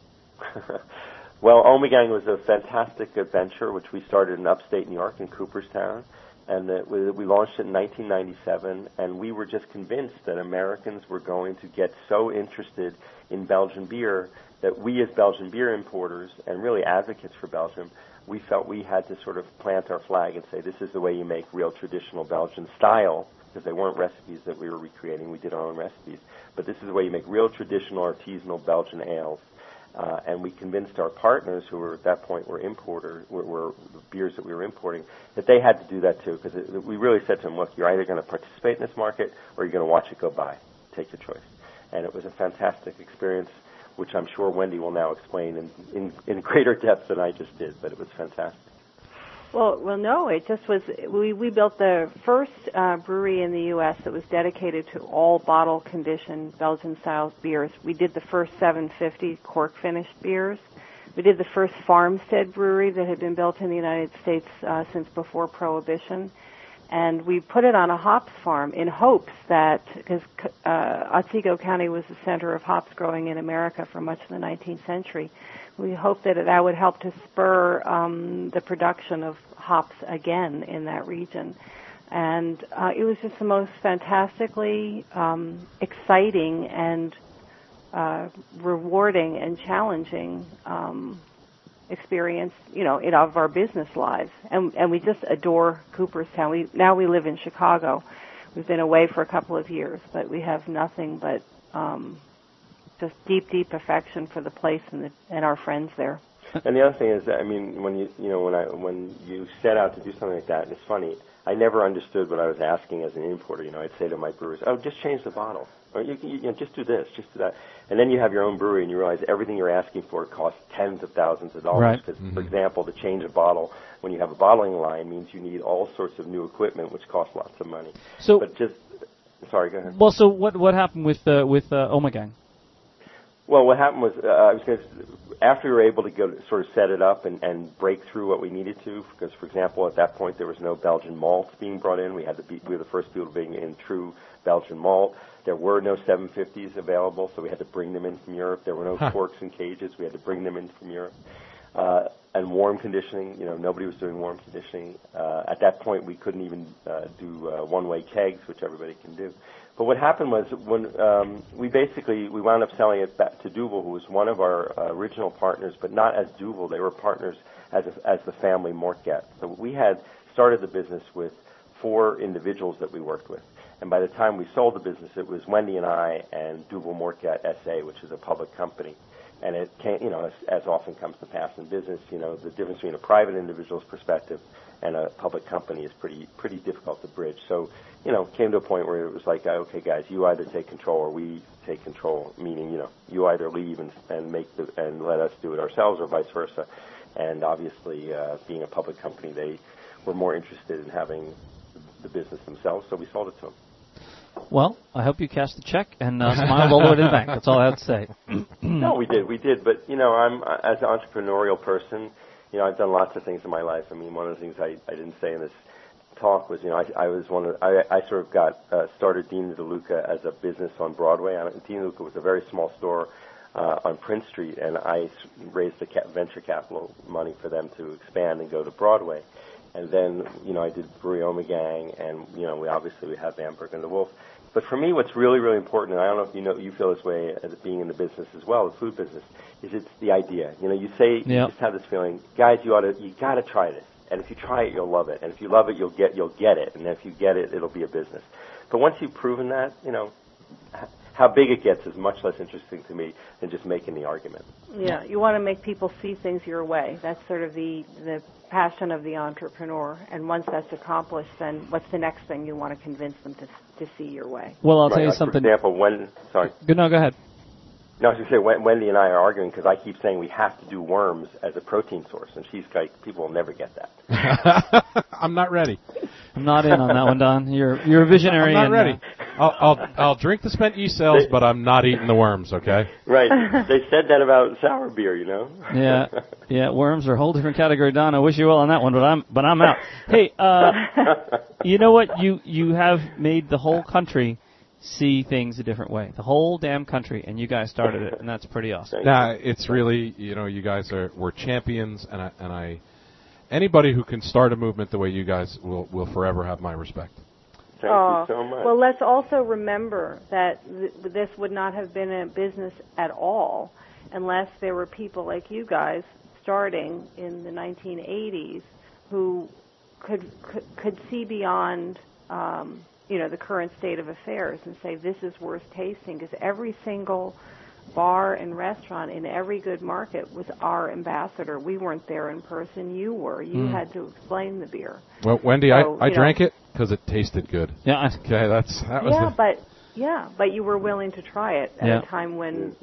Well, Ommegang was a fantastic adventure, which we started in upstate New York in Cooperstown, and we launched it in 1997, and we were just convinced that Americans were going to get so interested in Belgian beer that we as Belgian beer importers and really advocates for Belgium, we felt we had to sort of plant our flag and say, this is the way you make real traditional Belgian style, because they weren't recipes that we were recreating. We did our own recipes. But this is the way you make real traditional artisanal Belgian ales. And we convinced our partners, who were at that point were the beers that we were importing, that they had to do that too. Because we really said to them, look, you're either going to participate in this market or you're going to watch it go by. Take your choice. And it was a fantastic experience, which I'm sure Wendy will now explain in greater depth than I just did. But it was fantastic. Well, no, it just was. We built the first brewery in the U.S. that was dedicated to all bottle-conditioned Belgian-style beers. We did the first 750 cork-finished beers. We did the first farmstead brewery that had been built in the United States since before Prohibition. And we put it on a hops farm in hopes that, because Otsego County was the center of hops growing in America for much of the 19th century, we hoped that that would help to spur the production of hops again in that region. And it was just the most fantastically exciting and rewarding and challenging experience, of our business lives. And we just adore Cooperstown. Now we live in Chicago. We've been away for a couple of years, but we have nothing but just deep affection for the place and our friends there. And the other thing is that, when you set out to do something like that, and it's funny, I never understood what I was asking as an importer. I'd say to my brewers, "Oh, just change the bottle, or you just do this, just do that." And then you have your own brewery, and you realize everything you're asking for costs tens of thousands of dollars. Because, for example, to change a bottle when you have a bottling line means you need all sorts of new equipment, which costs lots of money. Sorry, go ahead. Well, so what happened with Ommegang? Well, what happened was after we were able to go sort of set it up and break through what we needed to, because, for example, at that point there was no Belgian malt being brought in. We were the first people being in true Belgian malt. There were no 750s available, so we had to bring them in from Europe. There were no corks and cages. We had to bring them in from Europe. And warm conditioning, nobody was doing warm conditioning. At that point, we couldn't even do one-way kegs, which everybody can do. But what happened was when we wound up selling it back to Duvel, who was one of our original partners, but not as Duvel. They were partners as the family Mortgat. So we had started the business with 4 individuals that we worked with. And by the time we sold the business, it was Wendy and I and Duvel Mortgat SA, which is a public company. And it came, as often comes to pass in business, the difference between a private individual's perspective and a public company is pretty difficult to bridge. So, it came to a point where it was like, okay, guys, you either take control or we take control, meaning, you either leave and let us do it ourselves or vice versa. And obviously, being a public company, they were more interested in having the business themselves, so we sold it to them. Well, I hope you cashed the check and smiled all the way to the bank. That's all I have to say. No, we did. But, I'm, as an entrepreneurial person, I've done lots of things in my life. One of the things I didn't say in this talk was, I sort of got started Dean DeLuca as a business on Broadway. Dean DeLuca was a very small store on Prince Street, and I raised the venture capital money for them to expand and go to Broadway. And then, I did Brewery Ommegang, and, we have Bamberg and the Wolf. But for me, what's really, really important, and I don't know if you feel this way as being in the business as well, the food business, is it's the idea. You say, you just have this feeling, guys, you got to try this. And if you try it, you'll love it. And if you love it, you'll get it. And if you get it, it'll be a business. But once you've proven that, how big it gets is much less interesting to me than just making the argument. Yeah, you want to make people see things your way. That's sort of the passion of the entrepreneur. And once that's accomplished, then what's the next thing you want to convince them to see your way? Well, I'll tell you something. For example, sorry. No, go ahead. No, I was going to say, Wendy and I are arguing because I keep saying we have to do worms as a protein source, and she's like, people will never get that. I'm not ready. I'm not in on that one, Don. You're a visionary. I'm not ready. I'll drink the spent yeast cells, but I'm not eating the worms. Okay. Right. They said that about sour beer, you know. Yeah. Worms are a whole different category, Don. I wish you well on that one, but I'm out. Hey, you know what? You have made the whole country see things a different way. The whole damn country, and you guys started it, and that's pretty awesome. It's really, you guys were champions, and I anybody who can start a movement the way you guys will forever have my respect. Thank you so much. Well, let's also remember that this would not have been a business at all unless there were people like you guys starting in the 1980s who could see beyond the current state of affairs and say this is worth tasting, because every single bar and restaurant in every good market was our ambassador. We weren't there in person. You were. You had to explain the beer. Well, Wendy, so, I drank it because it tasted good. Yeah. Okay, that was but you were willing to try it at a time when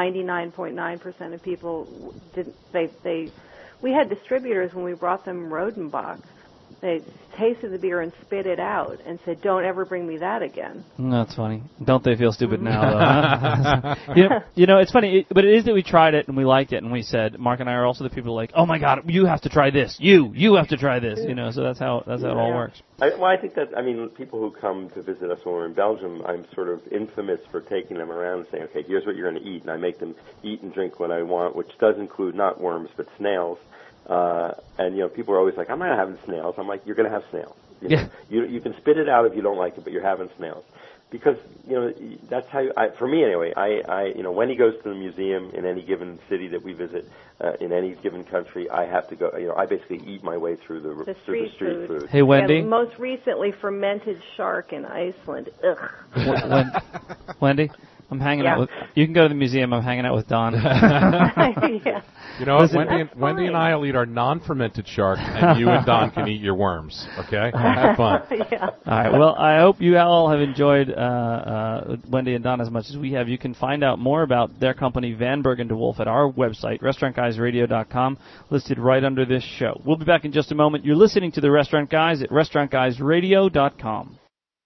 99.9% of people didn't. We had distributors when we brought them Rodenbach. They tasted the beer and spit it out and said, "Don't ever bring me that again." That's funny. Don't they feel stupid now, though? It's funny, but it is that we tried it and we liked it, and we said, Mark and I are also the people like, "Oh my God, you have to try this. You have to try this." So that's how it all works. I think that people who come to visit us when we're in Belgium, I'm sort of infamous for taking them around and saying, "Okay, here's what you're going to eat," and I make them eat and drink what I want, which does include not worms but snails. And people are always like, "I'm not having snails." I'm like, "You're going to have snails. You can spit it out if you don't like it, but you're having snails." Because that's how for me anyway. When he goes to the museum in any given city that we visit, in any given country, I have to go. I basically eat my way through the street food. Hey, Wendy. Most recently, fermented shark in Iceland. Ugh. Wendy, I'm hanging out with. You can go to the museum. I'm hanging out with Don. Yeah. You know what? Wendy and I will eat our non-fermented shark, and you and Don can eat your worms. Okay? Have fun. Yeah. All right. Well, I hope you all have enjoyed Wendy and Don as much as we have. You can find out more about their company, Van Bergen de Wolf, at our website, restaurantguysradio.com, listed right under this show. We'll be back in just a moment. You're listening to The Restaurant Guys at restaurantguysradio.com.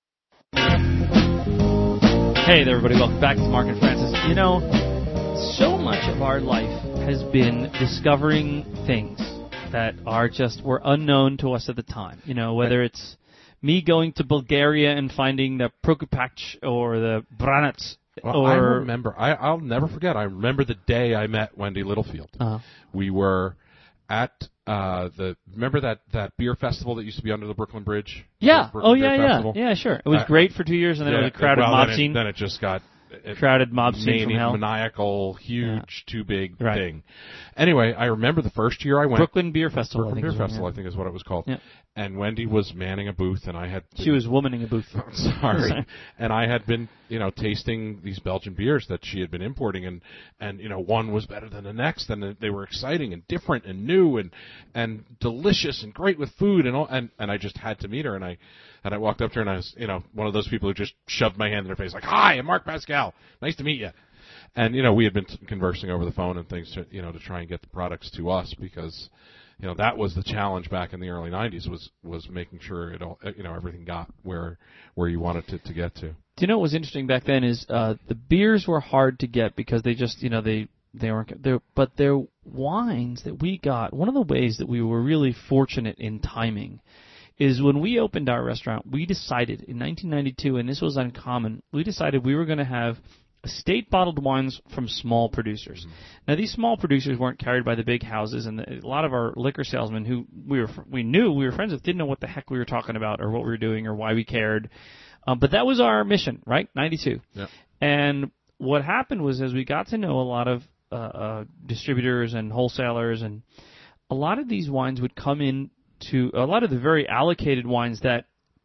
Hey there, everybody. Welcome back to Mark and Francis. So much of our life has been discovering things that were unknown to us at the time. Whether it's me going to Bulgaria and finding the Prokupach or the Branac. Well, I remember. I'll never forget. I remember the day I met Wendy Littlefield. Uh-huh. We were at remember that beer festival that used to be under the Brooklyn Bridge? Yeah. Festival? Yeah, sure. It was great for 2 years, and then it was a crowded mob scene. Then it just got crowded mob scene from hell. Maniacal, huge, too big thing. Anyway, I remember the first year I went. Brooklyn Beer Festival. I think is what it was called. Yeah. And Wendy was manning a booth, and I had. She was womaning a booth. Sorry. And I had been, tasting these Belgian beers that she had been importing, and one was better than the next, and they were exciting and different and new and delicious and great with food and all. And I just had to meet her, and I walked up to her, and I was, one of those people who just shoved my hand in her face, like, "Hi, I'm Mark Pascal. Nice to meet you." And we had been conversing over the phone and things to try and get the products to us, because that was the challenge back in the early 90s was making sure it all everything got where you wanted it to get to. Do you know what was interesting back then is the beers were hard to get because they just they weren't there, but their wines that we got. One of the ways that we were really fortunate in timing is when we opened our restaurant, we decided in 1992, and this was uncommon, we decided we were going to have estate-bottled wines from small producers. Mm-hmm. Now, these small producers weren't carried by the big houses, and a lot of our liquor salesmen who we knew we were friends with didn't know what the heck we were talking about or what we were doing or why we cared. But that was our mission, right? 92. Yeah. And what happened was as we got to know a lot of distributors and wholesalers, and a lot of these wines would come in to a lot of the very allocated wines that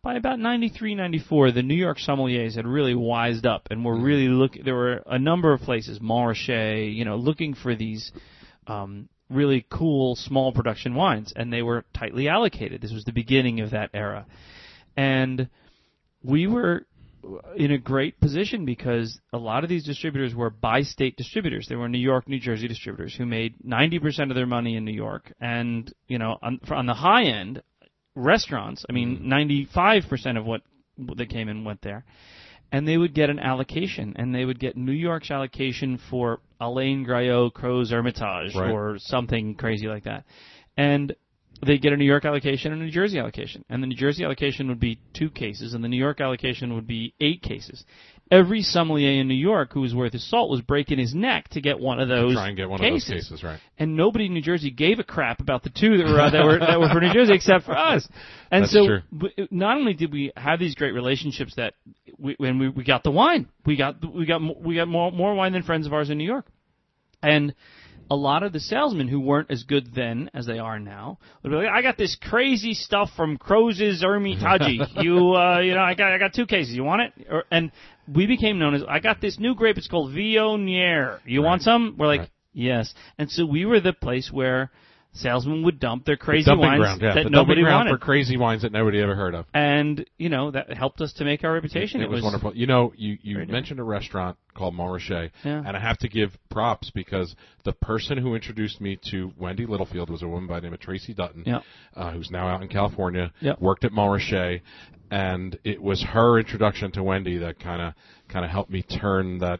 by about 93, 94, the New York sommeliers had really wised up and were really looking. There were a number of places, Montrachet, looking for these really cool small production wines, and they were tightly allocated. This was the beginning of that era. And we were in a great position because a lot of these distributors were by-state distributors. They were New York, New Jersey distributors who made 90% of their money in New York. And, on the high end, restaurants, 95% of what that came in went there. And they would get an allocation, and they would get New York's allocation for Alain Graillot Croz's Hermitage or something crazy like that. And they'd get a New York allocation and a New Jersey allocation. And the New Jersey allocation would be 2 cases, and the New York allocation would be 8 cases. Every sommelier in New York who was worth his salt was breaking his neck to get one of those try and get one cases. Of those cases, right. And nobody in New Jersey gave a crap about the 2 that were for New Jersey except for us. And That's so true. Not only did we have these great relationships that when we got the wine, we got more wine than friends of ours in New York. And a lot of the salesmen who weren't as good then as they are now would be like, I got this crazy stuff from Croz's Hermitage. I got 2 cases. You want it? And we became known as, I got this new grape. It's called Viognier. You want some? We're like, yes. And so we were the place where salesmen would dump their crazy wines that nobody wanted. For crazy wines that nobody ever heard of. And, that helped us to make our reputation. It was wonderful. You mentioned a restaurant called Montrachet, and I have to give props because the person who introduced me to Wendy Littlefield was a woman by the name of Tracy Dutton, who's now out in California, worked at Montrachet, and it was her introduction to Wendy that kind of helped me turn that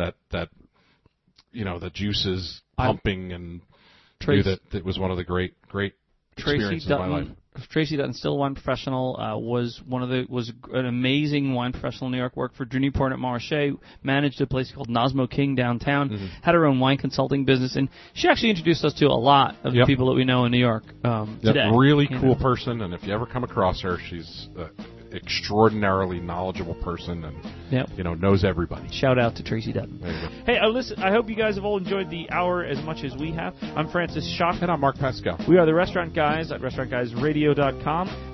the juices pumping and knew that it was one of the great experiences of my life. Tracy Dutton, still a wine professional, was an amazing wine professional in New York. Worked for Drew Newport at Montrachet, managed a place called Nosmo King downtown, had her own wine consulting business, and she actually introduced us to a lot of the people that we know in New York today. Really cool person, and if you ever come across her, she's extraordinarily knowledgeable person and knows everybody. Shout out to Tracy Dutton. Hey, listen, I hope you guys have all enjoyed the hour as much as we have. I'm Francis Schock. And I'm Mark Pascal. We are the Restaurant Guys at restaurantguysradio.com.